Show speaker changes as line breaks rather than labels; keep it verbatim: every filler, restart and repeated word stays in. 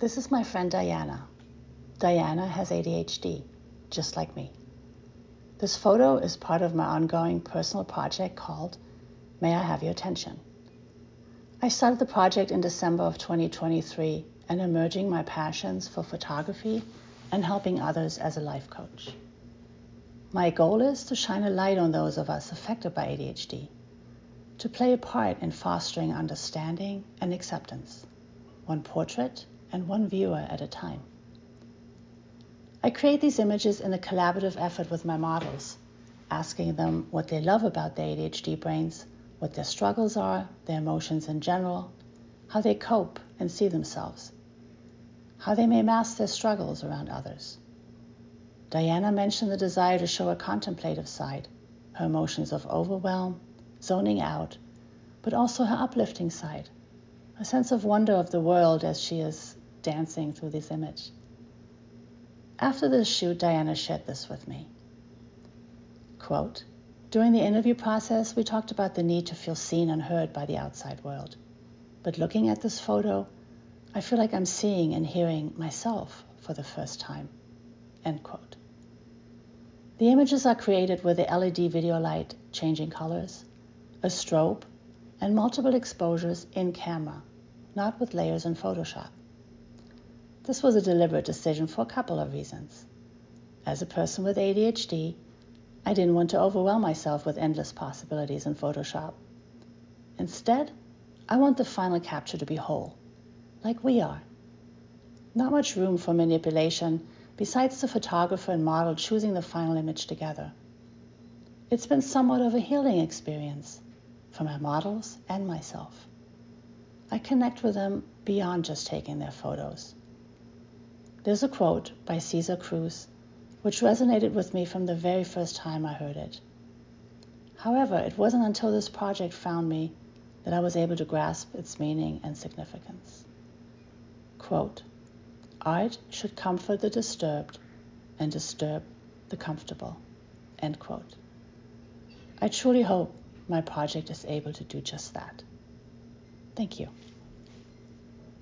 This is my friend Diana. Diana has A D H D, just like me. This photo is part of my ongoing personal project called May I Have Your Attention? I started the project in December of twenty twenty-three and am merging my passions for photography and helping others as a life coach. My goal is to shine a light on those of us affected by A D H D, to play a part in fostering understanding and acceptance, one portrait and one viewer at a time. I create these images in a collaborative effort with my models, asking them what they love about their A D H D brains, what their struggles are, their emotions in general, how they cope and see themselves, how they may mask their struggles around others. Diana mentioned the desire to show a contemplative side, her emotions of overwhelm, zoning out, but also her uplifting side, a sense of wonder of the world as she is dancing through this image. After this shoot, Diana shared this with me. Quote, during the interview process, we talked about the need to feel seen and heard by the outside world. But looking at this photo, I feel like I'm seeing and hearing myself for the first time. End quote. The images are created with the L E D video light changing colors, a strobe, and multiple exposures in camera, not with layers in Photoshop. This was a deliberate decision for a couple of reasons. As a person with A D H D, I didn't want to overwhelm myself with endless possibilities in Photoshop. Instead, I want the final capture to be whole, like we are. Not much room for manipulation besides the photographer and model choosing the final image together. It's been somewhat of a healing experience for my models and myself. I connect with them beyond just taking their photos. There's a quote by Cesar Cruz which resonated with me from the very first time I heard it. However, it wasn't until this project found me that I was able to grasp its meaning and significance. Quote, art should comfort the disturbed and disturb the comfortable. End quote. I truly hope my project is able to do just that. Thank you.